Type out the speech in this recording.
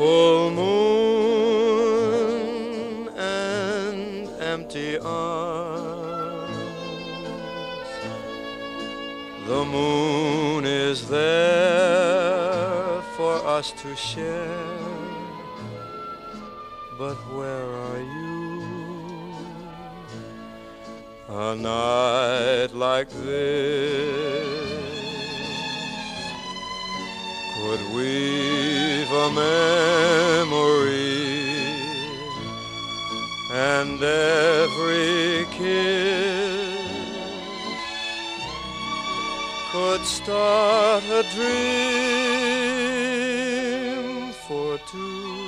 full moon and empty arms. The moon is there for us to share, but where are you? A night like this could weave a memory, and every kiss could start a dream for two.